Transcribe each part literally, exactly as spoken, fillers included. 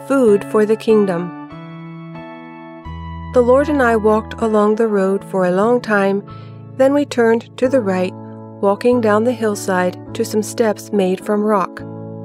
food for the kingdom. The Lord and I walked along the road for a long time, then we turned to the right, walking down the hillside to some steps made from rock.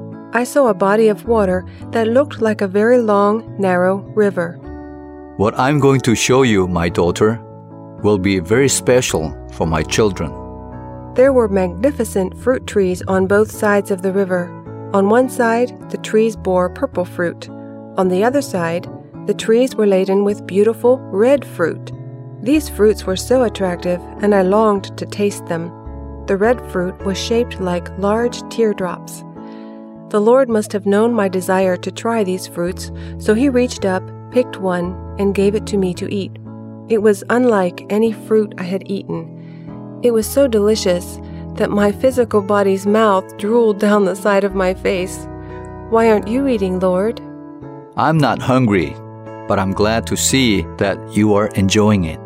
I saw a body of water that looked like a very long, narrow river. What I'm going to show you, my daughter, will be very special for my children. There were magnificent fruit trees on both sides of the river. On one side, the trees bore purple fruit. On the other side, the trees were laden with beautiful red fruit. These fruits were so attractive, and I longed to taste them. The red fruit was shaped like large teardrops. The Lord must have known my desire to try these fruits, so He reached up, picked one, and gave it to me to eat. It was unlike any fruit I had eaten. It was so delicious that my physical body's mouth drooled down the side of my face. Why aren't you eating, Lord? I'm not hungry, but I'm glad to see that you are enjoying it.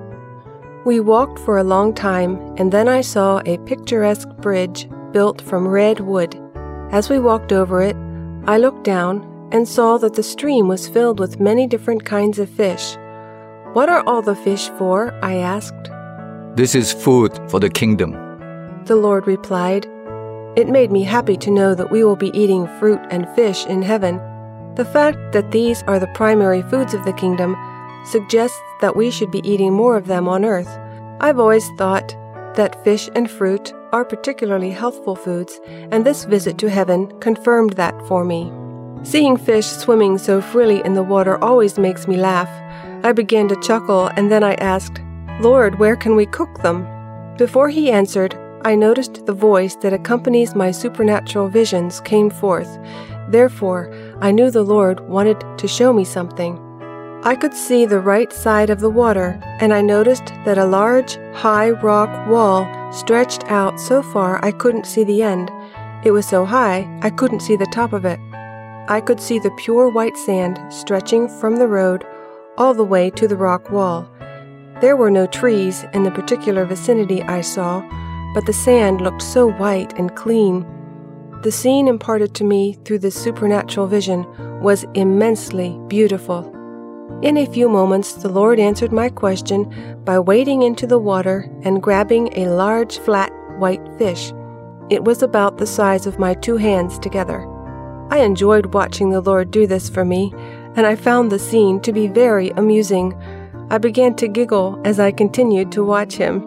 We walked for a long time, and then I saw a picturesque bridge built from red wood. As we walked over it, I looked down and saw that the stream was filled with many different kinds of fish. What are all the fish for? I asked. This is food for the kingdom, the Lord replied. It made me happy to know that we will be eating fruit and fish in heaven. The fact that these are the primary foods of the kingdom suggests that we should be eating more of them on earth. I've always thought that fish and fruit are particularly healthful foods, and this visit to heaven confirmed that for me. Seeing fish swimming so freely in the water always makes me laugh. I began to chuckle, and then I asked, Lord, where can we cook them? Before He answered, I noticed the voice that accompanies my supernatural visions came forth. Therefore, I knew the Lord wanted to show me something. I could see the right side of the water, and I noticed that a large, high rock wall stretched out so far I couldn't see the end. It was so high, I couldn't see the top of it. I could see the pure white sand stretching from the road all the way to the rock wall. There were no trees in the particular vicinity I saw, but the sand looked so white and clean. The scene imparted to me through this supernatural vision was immensely beautiful. In a few moments, the Lord answered my question by wading into the water and grabbing a large, flat, white fish. It was about the size of my two hands together. I enjoyed watching the Lord do this for me, and I found the scene to be very amusing. I began to giggle as I continued to watch Him.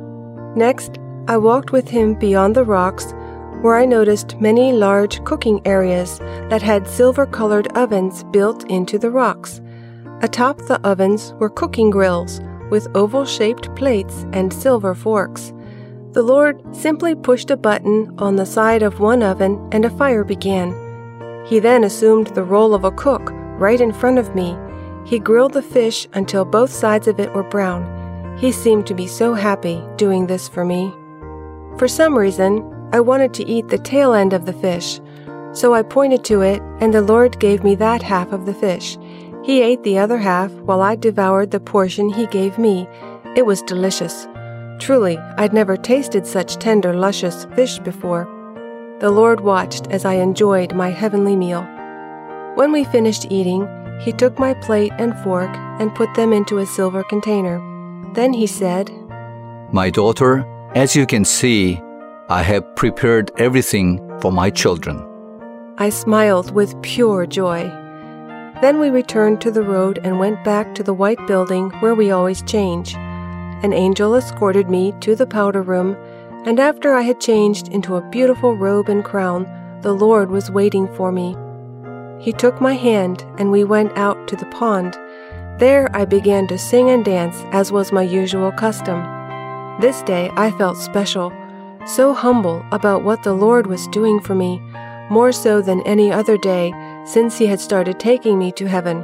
Next, I walked with Him beyond the rocks, where I noticed many large cooking areas that had silver-colored ovens built into the rocks. Atop the ovens were cooking grills with oval-shaped plates and silver forks. The Lord simply pushed a button on the side of one oven and a fire began. He then assumed the role of a cook right in front of me. He grilled the fish until both sides of it were brown. He seemed to be so happy doing this for me. For some reason, I wanted to eat the tail end of the fish, so I pointed to it, and the Lord gave me that half of the fish. He ate the other half while I devoured the portion He gave me. It was delicious. Truly, I'd never tasted such tender, luscious fish before. The Lord watched as I enjoyed my heavenly meal. When we finished eating, He took my plate and fork and put them into a silver container. Then He said, My daughter, as you can see, I have prepared everything for my children. I smiled with pure joy. Then we returned to the road and went back to the white building where we always change. An angel escorted me to the powder room, and after I had changed into a beautiful robe and crown, the Lord was waiting for me. He took my hand, and we went out to the pond. There I began to sing and dance, as was my usual custom. This day I felt special, so humble about what the Lord was doing for me, more so than any other day since He had started taking me to heaven.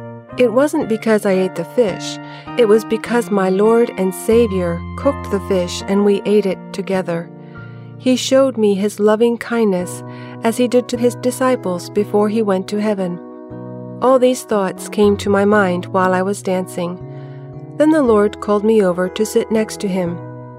It wasn't because I ate the fish. It was because my Lord and Savior cooked the fish and we ate it together. He showed me His loving kindness as He did to His disciples before He went to heaven. All these thoughts came to my mind while I was dancing. Then the Lord called me over to sit next to Him.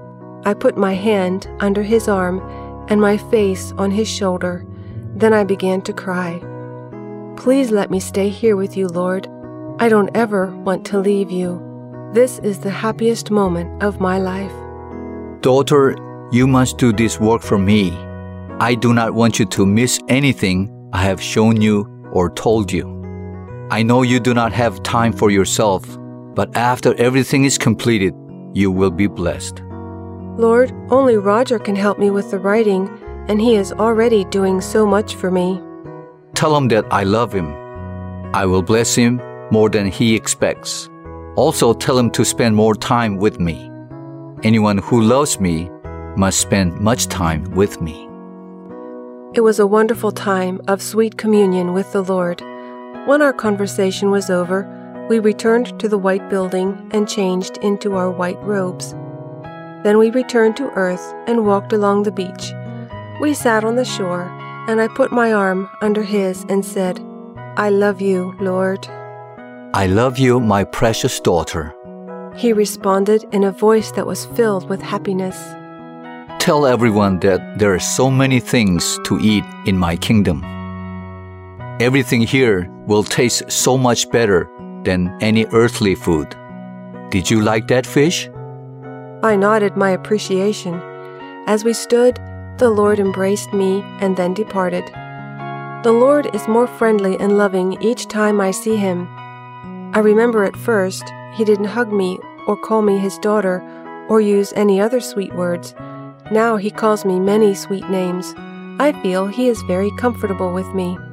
I put my hand under His arm and my face on His shoulder. Then I began to cry. Please let me stay here with you, Lord. I don't ever want to leave you. This is the happiest moment of my life. Daughter, you must do this work for me. I do not want you to miss anything I have shown you or told you. I know you do not have time for yourself, but after everything is completed, you will be blessed. Lord, only Roger can help me with the writing, and he is already doing so much for me. Tell him that I love him. I will bless him more than he expects. Also tell him to spend more time with me. Anyone who loves me must spend much time with me. It was a wonderful time of sweet communion with the Lord. When our conversation was over, we returned to the white building and changed into our white robes. Then we returned to earth and walked along the beach. We sat on the shore, and I put my arm under his and said, "I love you, Lord." I love you, my precious daughter. He responded in a voice that was filled with happiness. Tell everyone that there are so many things to eat in my kingdom. Everything here will taste so much better than any earthly food. Did you like that fish? I nodded my appreciation. As we stood, the Lord embraced me and then departed. The Lord is more friendly and loving each time I see him. I remember at first he didn't hug me or call me his daughter or use any other sweet words. Now he calls me many sweet names. I feel he is very comfortable with me.